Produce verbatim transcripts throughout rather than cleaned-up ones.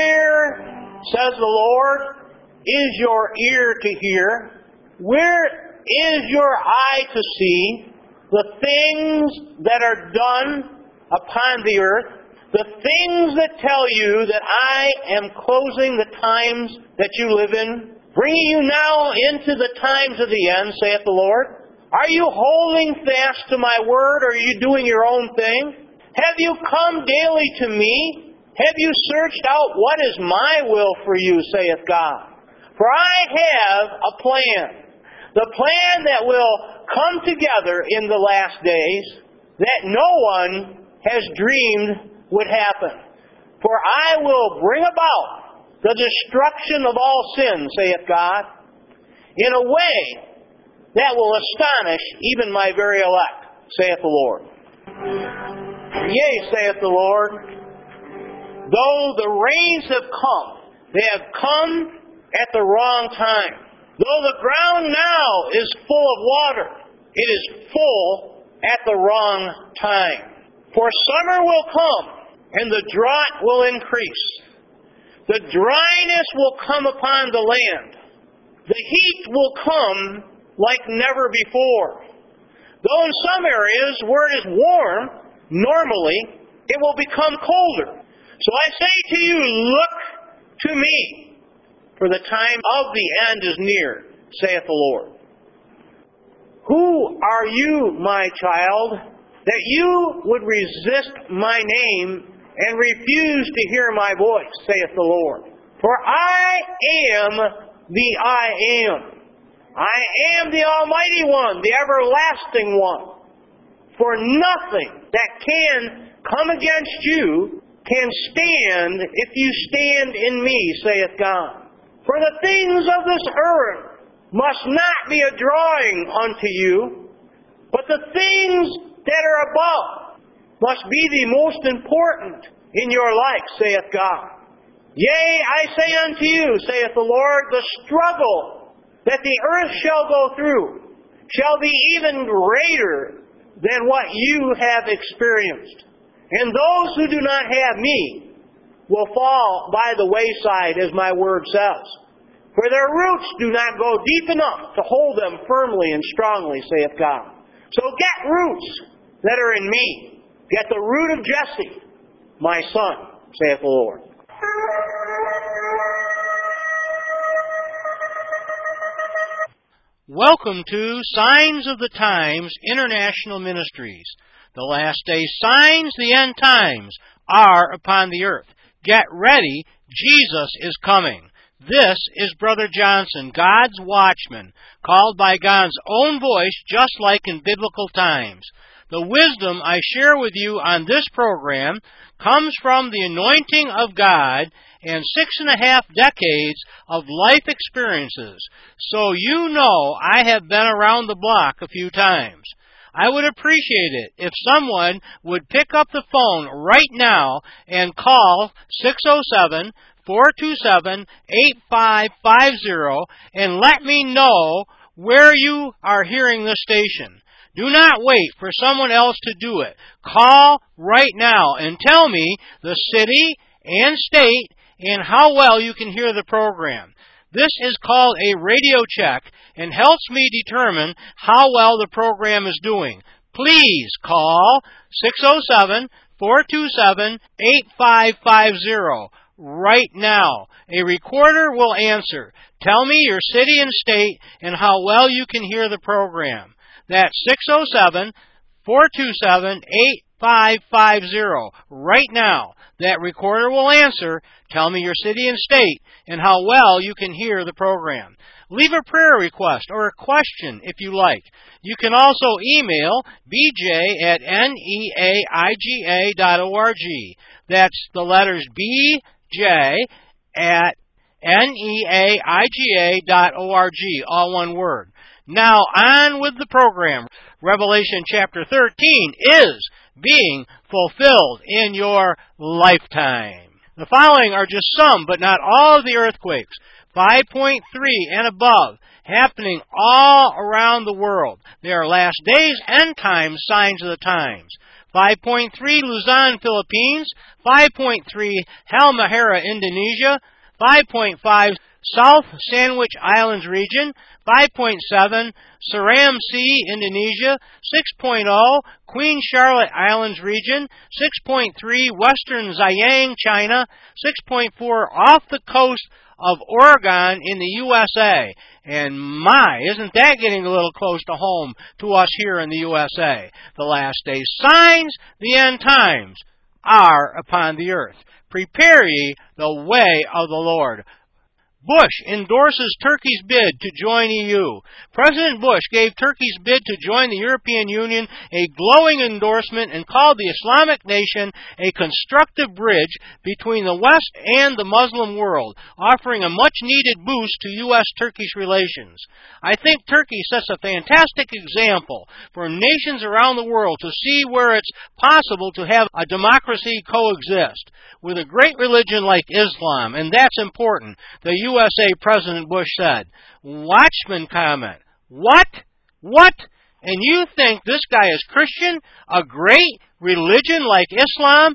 Where, says the Lord, is your ear to hear? Where is your eye to see the things that are done upon the earth? The things that tell you that I am closing the times that you live in, bringing you now into the times of the end, saith the Lord. Are you holding fast to my word, or are you doing your own thing? Have you come daily to me? Have you searched out what is my will for you, saith God? For I have a plan, the plan that will come together in the last days, that no one has dreamed would happen. For I will bring about the destruction of all sin, saith God, in a way that will astonish even my very elect, saith the Lord. Yea, saith the Lord, though the rains have come, they have come at the wrong time. Though the ground now is full of water, it is full at the wrong time. For summer will come, and the drought will increase. The dryness will come upon the land. The heat will come like never before. Though in some areas where it is warm, normally, it will become colder. So I say to you, look to me, for the time of the end is near, saith the Lord. Who are you, my child, that you would resist my name and refuse to hear my voice, saith the Lord? For I am the I am. I am the Almighty One, the Everlasting One. For nothing that can come against you can stand if you stand in me, saith God. For the things of this earth must not be a drawing unto you, but the things that are above must be the most important in your life, saith God. Yea, I say unto you, saith the Lord, the struggle that the earth shall go through shall be even greater than what you have experienced. And those who do not have me will fall by the wayside, as my word says. For their roots do not go deep enough to hold them firmly and strongly, saith God. So get roots that are in me. Get the root of Jesse, my son, saith the Lord. Welcome to Signs of the Times International Ministries. The last day signs, the end times, are upon the earth. Get ready, Jesus is coming. This is Brother Johnson, God's watchman, called by God's own voice, just like in biblical times. The wisdom I share with you on this program comes from the anointing of God and six and a half decades of life experiences. So you know I have been around the block a few times. I would appreciate it if someone would pick up the phone right now and call six oh seven, four two seven, eight five five zero and let me know where you are hearing the station. Do not wait for someone else to do it. Call right now and tell me the city and state and how well you can hear the program. This is called a radio check and helps me determine how well the program is doing. Please call six oh seven, four two seven, eight five five zero right now. A recorder will answer. Tell me your city and state and how well you can hear the program. That's six oh seven, four two seven, eight five five zero right now. That recorder will answer. Tell me your city and state and how well you can hear the program. Leave a prayer request or a question if you like. You can also email b j at neaiga dot org. That's the letters B J at neaiga dot org, all one word. Now on with the program. Revelation chapter thirteen is being fulfilled in your lifetime. The following are just some, but not all of the earthquakes, five point three and above, happening all around the world. They are last days, end times, signs of the times. five point three Luzon, Philippines, five point three Halmahera, Indonesia, five point five South Sandwich Islands region, five point seven Seram Sea, Indonesia, six point zero Queen Charlotte Islands region, six point three Western Zhejiang, China, six point four off the coast of Oregon in the U S A. And my, isn't that getting a little close to home to us here in the U S A? The last days signs, the end times are upon the earth. Prepare ye the way of the Lord. Bush endorses Turkey's bid to join E U. President Bush gave Turkey's bid to join the European Union a glowing endorsement and called the Islamic nation a constructive bridge between the West and the Muslim world, offering a much-needed boost to U S Turkish relations. I think Turkey sets a fantastic example for nations around the world to see where it's possible to have a democracy coexist with a great religion like Islam, and that's important. The U S A President Bush said. Watchman comment. What? What? And you think this guy is Christian? A great religion like Islam?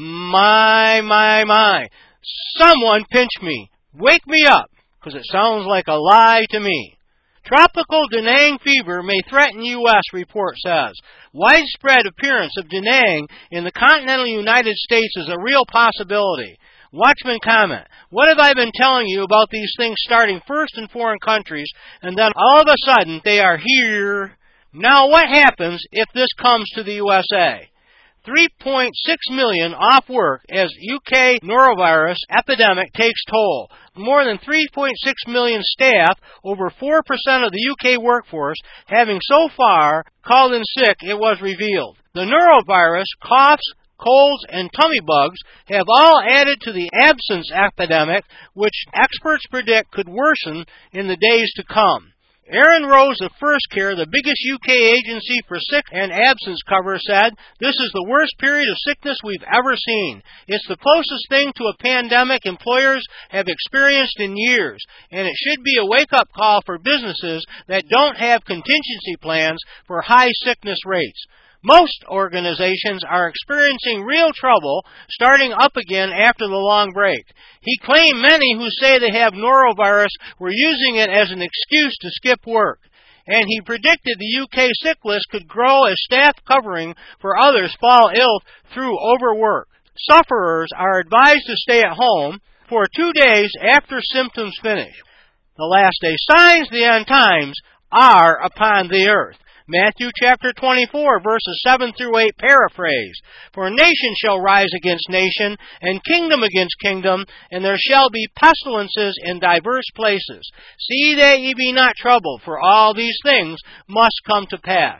My, my, my. Someone pinch me. Wake me up, because it sounds like a lie to me. Tropical Da Nang fever may threaten U S, report says. Widespread appearance of Da Nang in the continental United States is a real possibility. Watchman comment. What have I been telling you about these things starting first in foreign countries, and then all of a sudden they are here? Now what happens if this comes to the U S A? three point six million off work as U K norovirus epidemic takes toll. More than three point six million staff, over four percent of the U K workforce, having so far called in sick, it was revealed. The norovirus, coughs, colds, and tummy bugs have all added to the absence epidemic, which experts predict could worsen in the days to come. Aaron Rose of First Care, the biggest U K agency for sick and absence cover, said, "This is the worst period of sickness we've ever seen. It's the closest thing to a pandemic employers have experienced in years, and it should be a wake-up call for businesses that don't have contingency plans for high sickness rates. Most organizations are experiencing real trouble starting up again after the long break." He claimed many who say they have norovirus were using it as an excuse to skip work. And he predicted the U K sick list could grow as staff covering for others fall ill through overwork. Sufferers are advised to stay at home for two days after symptoms finish. The last day signs, the end times, are upon the earth. Matthew chapter twenty-four, verses seven through eight, paraphrase. For nation shall rise against nation, and kingdom against kingdom, and there shall be pestilences in diverse places. See that ye be not troubled, for all these things must come to pass.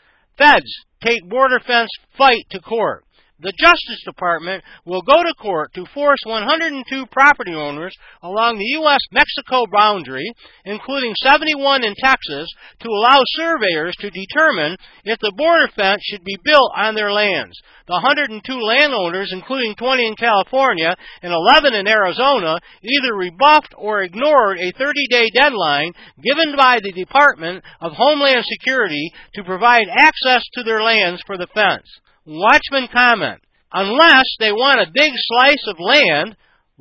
Feds take border fence fight to court. The Justice Department will go to court to force one hundred two property owners along the U S Mexico boundary, including seventy-one in Texas, to allow surveyors to determine if the border fence should be built on their lands. The one hundred two landowners, including twenty in California and eleven in Arizona, either rebuffed or ignored a thirty-day deadline given by the Department of Homeland Security to provide access to their lands for the fence. Watchman comment. Unless they want a big slice of land,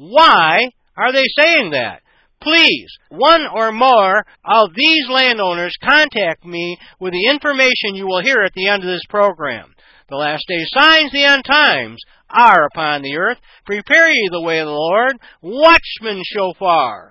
why are they saying that? Please, one or more of these landowners contact me with the information you will hear at the end of this program. The last day signs, the end times, are upon the earth. Prepare ye the way of the Lord. Watchman shofar.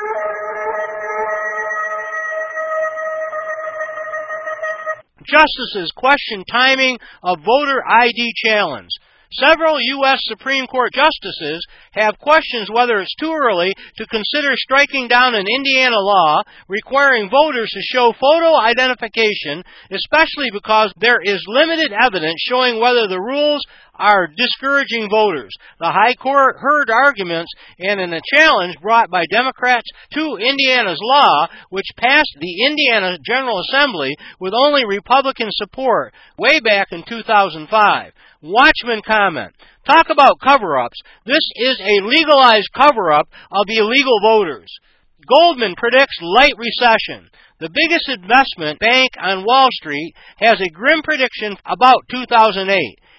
Justices question timing of voter I D challenge. Several U S Supreme Court justices have questions whether it's too early to consider striking down an Indiana law requiring voters to show photo identification, especially because there is limited evidence showing whether the rules are discouraging voters. The High Court heard arguments and in a challenge brought by Democrats to Indiana's law, which passed the Indiana General Assembly with only Republican support way back in two thousand five. Watchman comment. Talk about cover-ups. This is a legalized cover-up of illegal voters. Goldman predicts light recession. The biggest investment bank on Wall Street has a grim prediction about two thousand eight.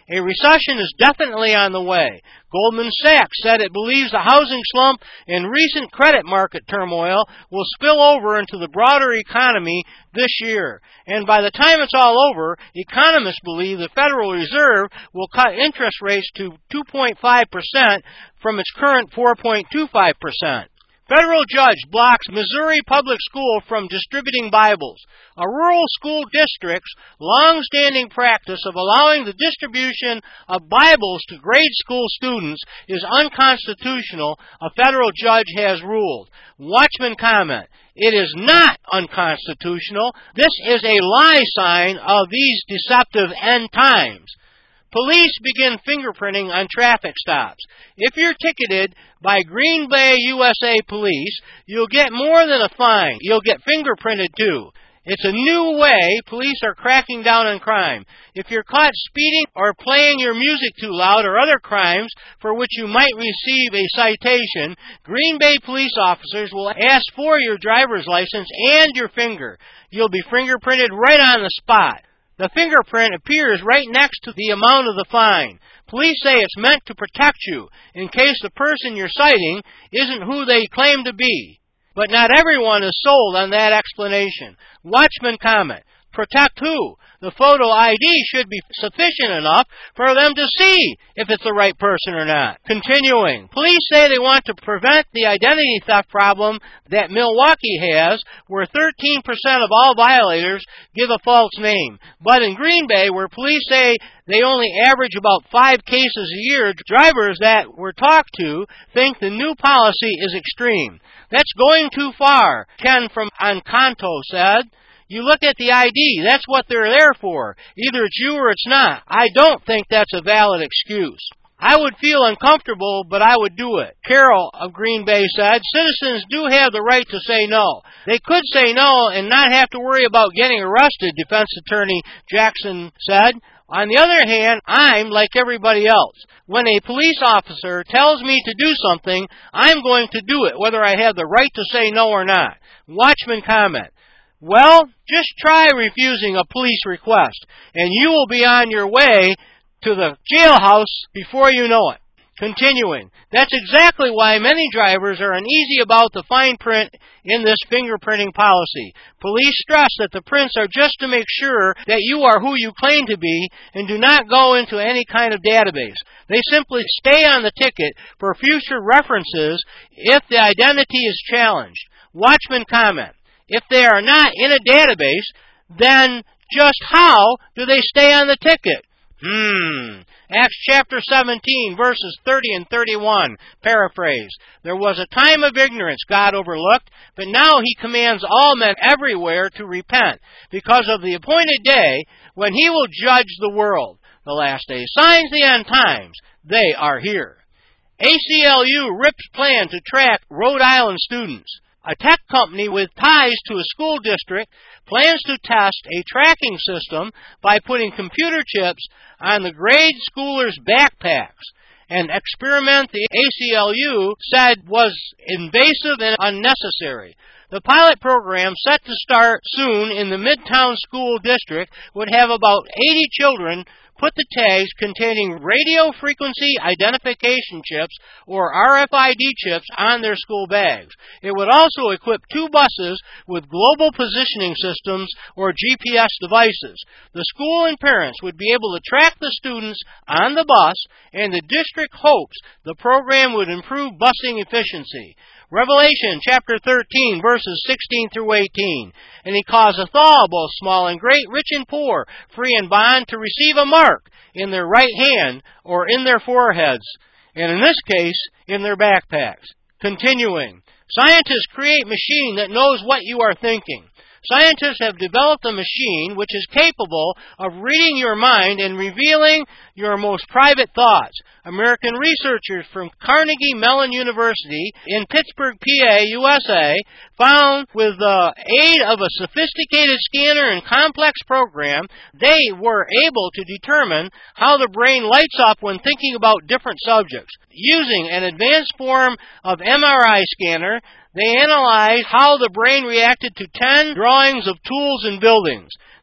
A recession is definitely on the way. Goldman Sachs said it believes the housing slump and recent credit market turmoil will spill over into the broader economy this year. And by the time it's all over, economists believe the Federal Reserve will cut interest rates to two point five percent from its current four point two five percent. Federal judge blocks Missouri public school from distributing Bibles. A rural school district's long-standing practice of allowing the distribution of Bibles to grade school students is unconstitutional, a federal judge has ruled. Watchman comment, it is not unconstitutional. This is a lie sign of these deceptive end times. Police begin fingerprinting on traffic stops. If you're ticketed by Green Bay U S A Police, you'll get more than a fine. You'll get fingerprinted too. It's a new way police are cracking down on crime. If you're caught speeding or playing your music too loud or other crimes for which you might receive a citation, Green Bay police officers will ask for your driver's license and your finger. You'll be fingerprinted right on the spot. The fingerprint appears right next to the amount of the fine. Police say it's meant to protect you in case the person you're citing isn't who they claim to be. But not everyone is sold on that explanation. Watchman comment, protect who? The photo I D should be sufficient enough for them to see if it's the right person or not. Continuing, police say they want to prevent the identity theft problem that Milwaukee has, where thirteen percent of all violators give a false name. But in Green Bay, where police say they only average about five cases a year, drivers that were talked to think the new policy is extreme. That's going too far, Ken from Encanto said. You look at the I D, that's what they're there for. Either it's you or it's not. I don't think that's a valid excuse. I would feel uncomfortable, but I would do it. Carol of Green Bay said, citizens do have the right to say no. They could say no and not have to worry about getting arrested, Defense Attorney Jackson said. On the other hand, I'm like everybody else. When a police officer tells me to do something, I'm going to do it, whether I have the right to say no or not. Watchman comment, well, just try refusing a police request, and you will be on your way to the jailhouse before you know it. Continuing, that's exactly why many drivers are uneasy about the fine print in this fingerprinting policy. Police stress that the prints are just to make sure that you are who you claim to be and do not go into any kind of database. They simply stay on the ticket for future references if the identity is challenged. Watchman comment, if they are not in a database, then just how do they stay on the ticket? Hmm. Acts chapter seventeen, verses thirty and thirty-one, paraphrase. There was a time of ignorance God overlooked, but now he commands all men everywhere to repent, because of the appointed day when he will judge the world. The last day signs, the end times, they are here. A C L U rips plan to track Rhode Island students. A tech company with ties to a school district plans to test a tracking system by putting computer chips on the grade schoolers' backpacks, an experiment the A C L U said was invasive and unnecessary. The pilot program, set to start soon in the Midtown School District, would have about eighty children put the tags containing radio frequency identification chips or R F I D chips on their school bags. It would also equip two buses with global positioning systems or G P S devices. The school and parents would be able to track the students on the bus, and the district hopes the program would improve busing efficiency. Revelation chapter thirteen, verses sixteen through eighteen. And he causeth all, both small and great, rich and poor, free and bond, to receive a mark in their right hand or in their foreheads, and in this case, in their backpacks. Continuing, scientists create machine that knows what you are thinking. Scientists have developed a machine which is capable of reading your mind and revealing your most private thoughts. American researchers from Carnegie Mellon University in Pittsburgh, P A, U S A, found with the aid of a sophisticated scanner and complex program, they were able to determine how the brain lights up when thinking about different subjects. Using an advanced form of M R I scanner, they analyzed how the brain reacted to ten drawings of tools and buildings.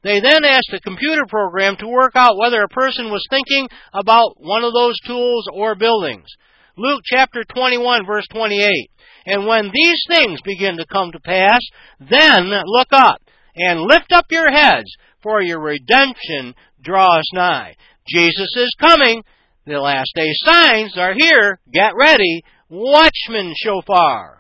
They then asked the computer program to work out whether a person was thinking about one of those tools or buildings. Luke chapter twenty-one, verse twenty-eight. And when these things begin to come to pass, then look up and lift up your heads, for your redemption draws nigh. Jesus is coming. The last day signs are here. Get ready. Watchman shofar.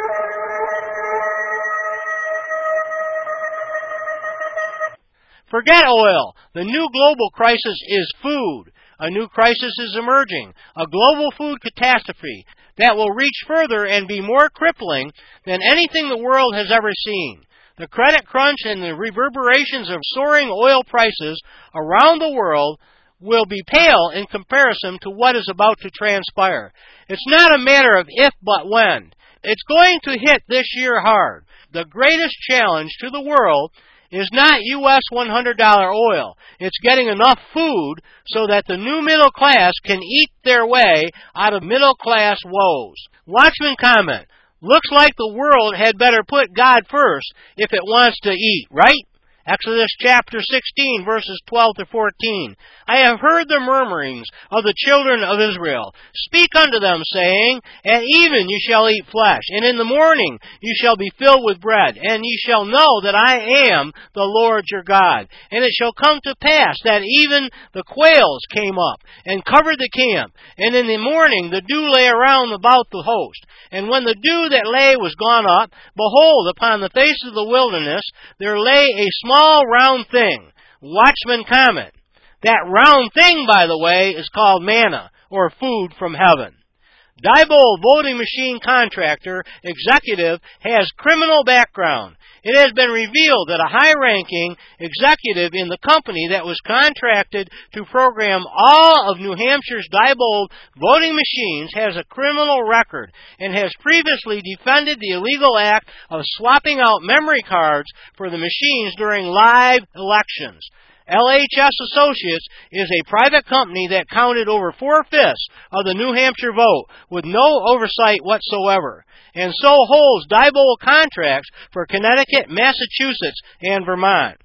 Forget oil. The new global crisis is food. A new crisis is emerging, a global food catastrophe that will reach further and be more crippling than anything the world has ever seen. The credit crunch and the reverberations of soaring oil prices around the world will be pale in comparison to what is about to transpire. It's not a matter of if but when. It's going to hit this year hard. The greatest challenge to the world is not U S one hundred dollar oil. It's getting enough food so that the new middle class can eat their way out of middle class woes. Watchman comment, looks like the world had better put God first if it wants to eat, right? Exodus chapter sixteen, verses twelve to fourteen. I have heard the murmurings of the children of Israel. Speak unto them, saying, At even you shall eat flesh, and in the morning you shall be filled with bread, and ye shall know that I am the Lord your God. And it shall come to pass that even the quails came up, and covered the camp, and in the morning the dew lay around about the host. And when the dew that lay was gone up, behold, upon the face of the wilderness there lay a small round thing. Watchman comment. That round thing, by the way, is called manna, or food from heaven. Diebold voting machine contractor executive has criminal background. It has been revealed that a high-ranking executive in the company that was contracted to program all of New Hampshire's Diebold voting machines has a criminal record and has previously defended the illegal act of swapping out memory cards for the machines during live elections. L H S Associates is a private company that counted over four-fifths of the New Hampshire vote with no oversight whatsoever, and so holds Diebold contracts for Connecticut, Massachusetts, and Vermont.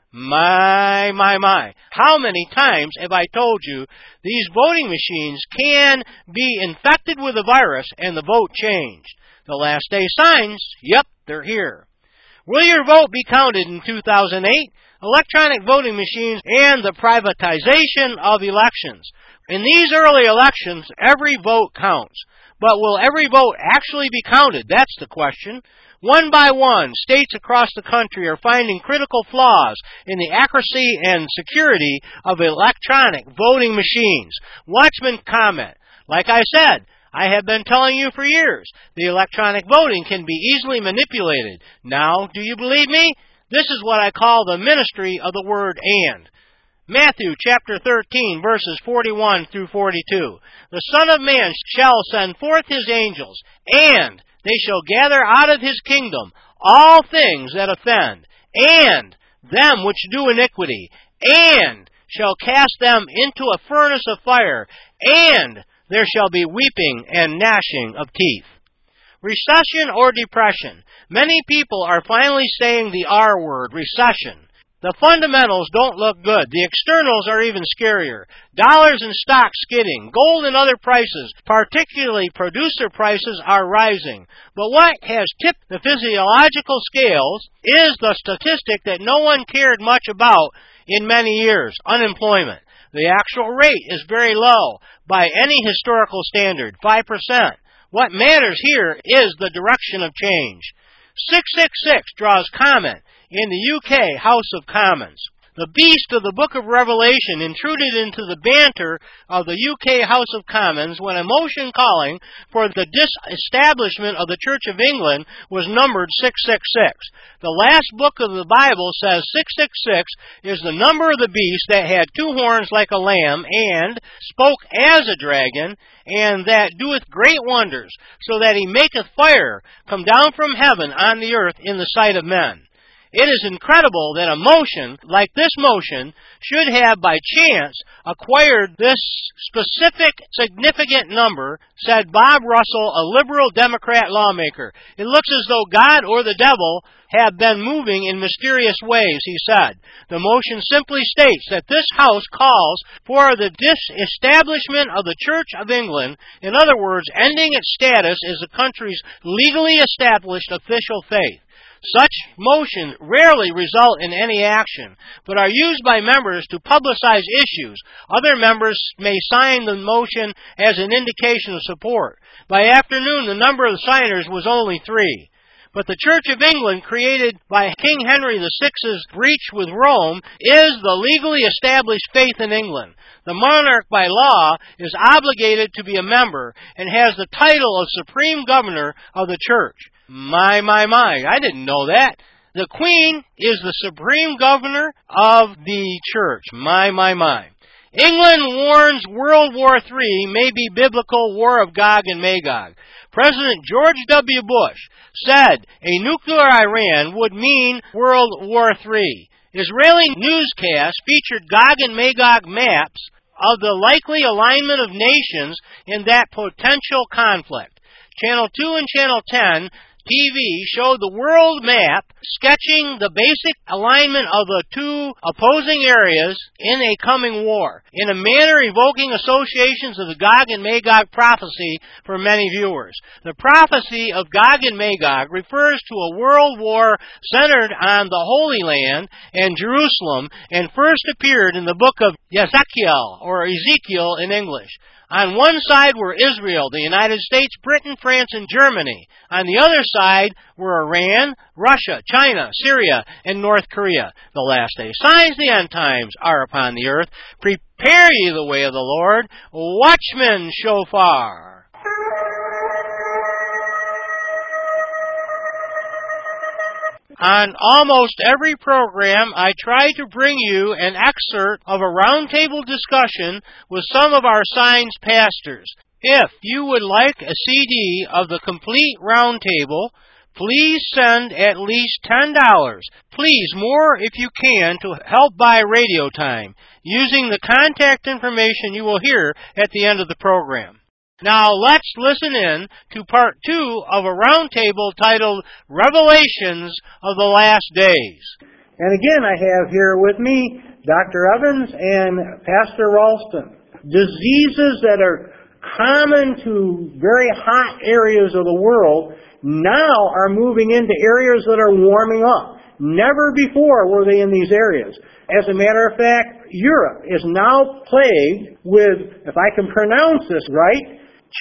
My, my, my. How many times have I told you these voting machines can be infected with a virus and the vote changed? The last day signs, yep, they're here. Will your vote be counted in two thousand eight? Electronic voting machines and the privatization of elections. In these early elections, every vote counts. But will every vote actually be counted? That's the question. One by one, states across the country are finding critical flaws in the accuracy and security of electronic voting machines. Watchman comment. Like I said, I have been telling you for years, the electronic voting can be easily manipulated. Now, do you believe me? This is what I call the ministry of the word and. Matthew chapter thirteen, verses forty-one through forty-two. The Son of Man shall send forth his angels, and they shall gather out of his kingdom all things that offend, and them which do iniquity, and shall cast them into a furnace of fire, and there shall be weeping and gnashing of teeth. Recession or depression. Many people are finally saying the R word, recession. The fundamentals don't look good. The externals are even scarier. Dollars and stocks skidding. Gold and other prices, particularly producer prices, are rising. But what has tipped the physiological scales is the statistic that no one cared much about in many years, unemployment. The actual rate is very low by any historical standard, five percent. What matters here is the direction of change. six six six draws comment in the U K House of Commons. The beast of the book of Revelation intruded into the banter of the U K House of Commons when a motion calling for the disestablishment of the Church of England was numbered six six six. The last book of the Bible says six six six is the number of the beast that had two horns like a lamb and spoke as a dragon, and that doeth great wonders, so that he maketh fire come down from heaven on the earth in the sight of men. It is incredible that a motion like this motion should have by chance acquired this specific significant number, said Bob Russell, a liberal Democrat lawmaker. It looks as though God or the devil have been moving in mysterious ways, he said. The motion simply states that this House calls for the disestablishment of the Church of England, in other words, ending its status as the country's legally established official faith. Such motions rarely result in any action, but are used by members to publicize issues. Other members may sign the motion as an indication of support. By afternoon, the number of signers was only three. But the Church of England, created by King Henry the Sixth's breach with Rome, is the legally established faith in England. The monarch, by law, is obligated to be a member and has the title of Supreme Governor of the Church. My, my, my, I didn't know that. The Queen is the Supreme Governor of the Church. My, my, my. England warns World War Three may be biblical war of Gog and Magog. President George W. Bush said a nuclear Iran would mean World War Three. Israeli newscasts featured Gog and Magog maps of the likely alignment of nations in that potential conflict. Channel two and Channel ten T V showed the world map sketching the basic alignment of the two opposing areas in a coming war, in a manner evoking associations of the Gog and Magog prophecy for many viewers. The prophecy of Gog and Magog refers to a world war centered on the Holy Land and Jerusalem, and first appeared in the book of Ezekiel, or Ezekiel in English. On one side were Israel, the United States, Britain, France, and Germany. On the other side were Iran, Russia, China, Syria, and North Korea. The last day signs, the end times, are upon the earth. Prepare ye the way of the Lord. Watchmen, shofar. On almost every program, I try to bring you an excerpt of a roundtable discussion with some of our Signs pastors. If you would like a C D of the complete roundtable, please send at least ten dollars. Please, more if you can, to help buy radio time, using the contact information you will hear at the end of the program. Now let's listen in to part two of a roundtable titled Revelations of the Last Days. And again, I have here with me Doctor Evans and Pastor Ralston. Diseases that are common to very hot areas of the world now are moving into areas that are warming up. Never before were they in these areas. As a matter of fact, Europe is now plagued with, if I can pronounce this right,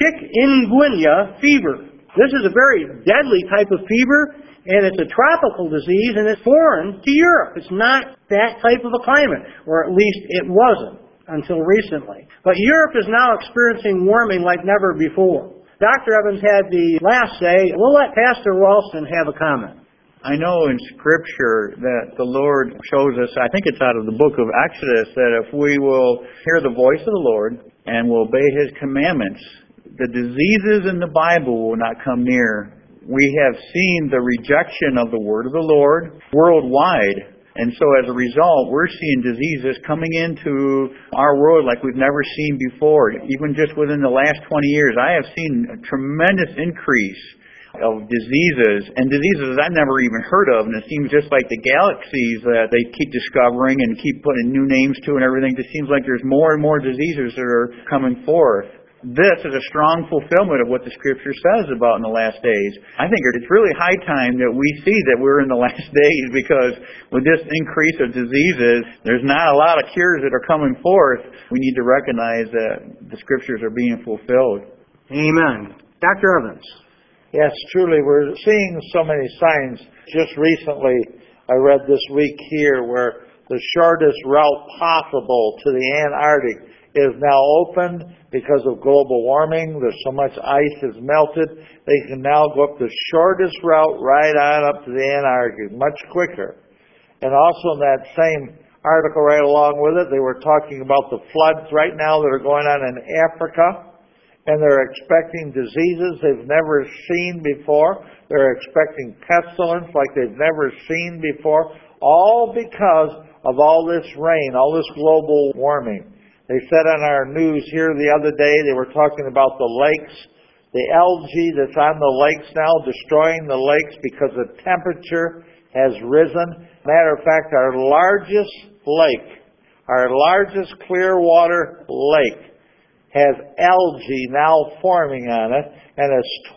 chikungunya fever. This is a very deadly type of fever, and it's a tropical disease, and it's foreign to Europe. It's not that type of a climate, or at least it wasn't until recently. But Europe is now experiencing warming like never before. Doctor Evans had the last say. We'll let Pastor Ralston have a comment. I know in Scripture that the Lord shows us, I think it's out of the book of Exodus, that if we will hear the voice of the Lord and will obey His commandments, the diseases in the Bible will not come near. We have seen the rejection of the word of the Lord worldwide. And so as a result, we're seeing diseases coming into our world like we've never seen before. Even just within the last twenty years, I have seen a tremendous increase of diseases, and diseases I've never even heard of. And it seems just like the galaxies that they keep discovering and keep putting new names to and everything. It seems like there's more and more diseases that are coming forth. This is a strong fulfillment of what the Scripture says about in the last days. I think it's really high time that we see that we're in the last days, because with this increase of diseases, there's not a lot of cures that are coming forth. We need to recognize that the Scriptures are being fulfilled. Amen. Doctor Evans. Yes, truly, we're seeing so many signs. Just recently, I read this week here where the shortest route possible to the Antarctic is now open because of global warming. There's so much ice has melted. They can now go up the shortest route right on up to the Antarctic, much quicker. And also in that same article right along with it, they were talking about the floods right now that are going on in Africa. and they're expecting diseases they've never seen before. They're expecting pestilence like they've never seen before, all because of all this rain, all this global warming. They said on our news here the other day, they were talking about the lakes, the algae that's on the lakes now, destroying the lakes because the temperature has risen. Matter of fact, our largest lake, our largest clear water lake, has algae now forming on it, and it's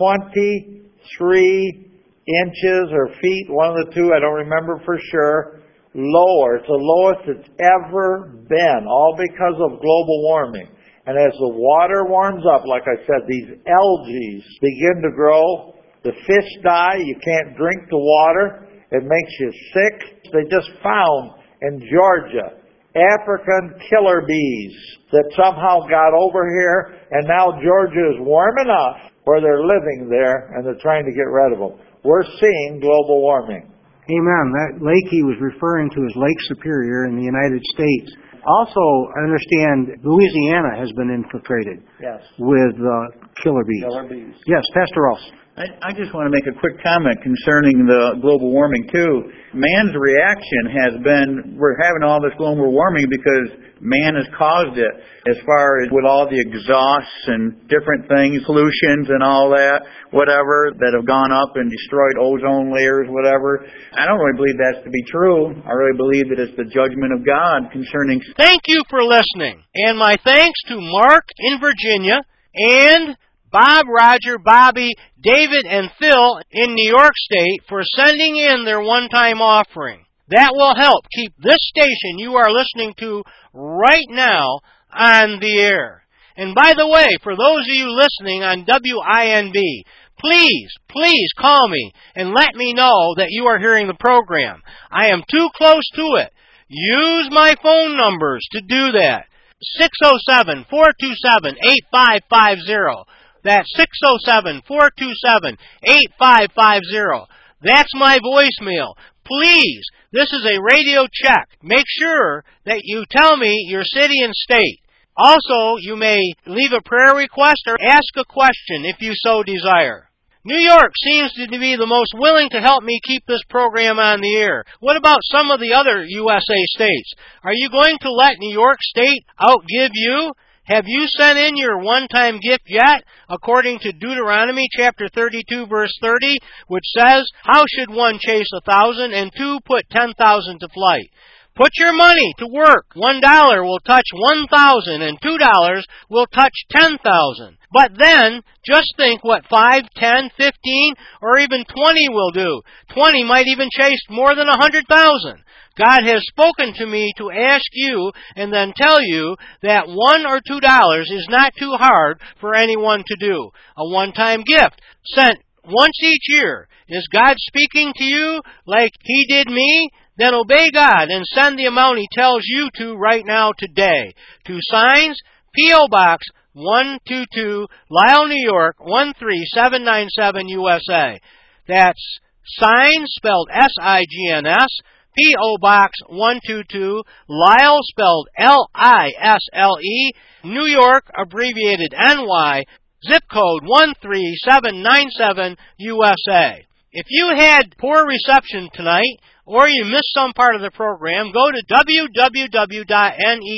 twenty-three inches or feet, one of the two, I don't remember for sure, lower. It's the lowest it's ever been, all because of global warming. And as the water warms up, like I said, these algae begin to grow. The fish die. You can't drink the water. It makes you sick. They just found in Georgia African killer bees that somehow got over here, and now Georgia is warm enough where they're living there, and they're trying to get rid of them. We're seeing global warming. Amen. That lake he was referring to is Lake Superior in the United States. Also, I understand Louisiana has been infiltrated Yes. with uh, killer bees. Killer bees. Yes, Pastor Ross. I, I just want to make a quick comment concerning the global warming, too. Man's reaction has been, we're having all this global warming because man has caused it, as far as with all the exhausts and different things, pollutions and all that, whatever, that have gone up and destroyed ozone layers, whatever. I don't really believe that's to be true. I really believe that it's the judgment of God concerning... Thank you for listening. And my thanks to Mark in Virginia and Bob, Roger, Bobby, David, and Phil in New York State for sending in their one-time offering. That will help keep this station you are listening to right now on the air. And by the way, for those of you listening on W I N B, please, please call me and let me know that you are hearing the program. I am too close to it. Use my phone numbers to do that. six oh seven, four two seven, eight five five zero. That's six oh seven, four two seven, eight five five zero. That's my voicemail. Please, this is a radio check. Make sure that you tell me your city and state. Also, you may leave a prayer request or ask a question if you so desire. New York seems to be the most willing to help me keep this program on the air. What about some of the other U S A states? Are you going to let New York State outgive you? Have you sent in your one-time gift yet? According to Deuteronomy chapter thirty-two, verse thirty, which says, how should one chase a thousand and two put ten thousand to flight? Put your money to work. One dollar will touch one thousand and two dollars will touch ten thousand. But then, just think what five, ten, fifteen, or even twenty will do. Twenty might even chase more than a hundred thousand. God has spoken to me to ask you and then tell you that one or two dollars is not too hard for anyone to do. A one-time gift sent once each year. Is God speaking to you like He did me? Then obey God and send the amount He tells you to right now today. To signs, P O Box one two two, Lisle, New York, one three seven nine seven, U S A. That's signs spelled S I G N S, P O Box one two two, Lisle spelled L I S L E, New York abbreviated N Y, zip code one three seven nine seven, U S A. If you had poor reception tonight, or you missed some part of the program, go to w w w dot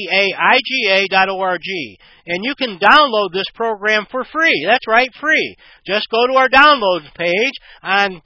neaiga dot org and you can download this program for free. That's right, free. Just go to our downloads page on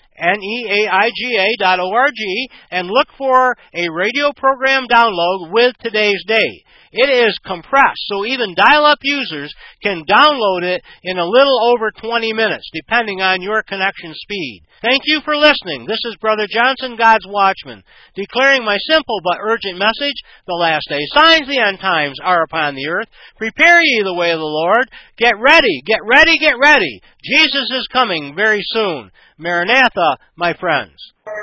neaiga dot org and look for a radio program download with today's date. It is compressed, so even dial-up users can download it in a little over twenty minutes, depending on your connection speed. Thank you for listening. This is Brother Johnson, God's Watchman, declaring my simple but urgent message: the last day signs, the end times are upon the earth. Prepare ye the way of the Lord. Get ready, get ready, get ready. Jesus is coming very soon. Maranatha, my friends.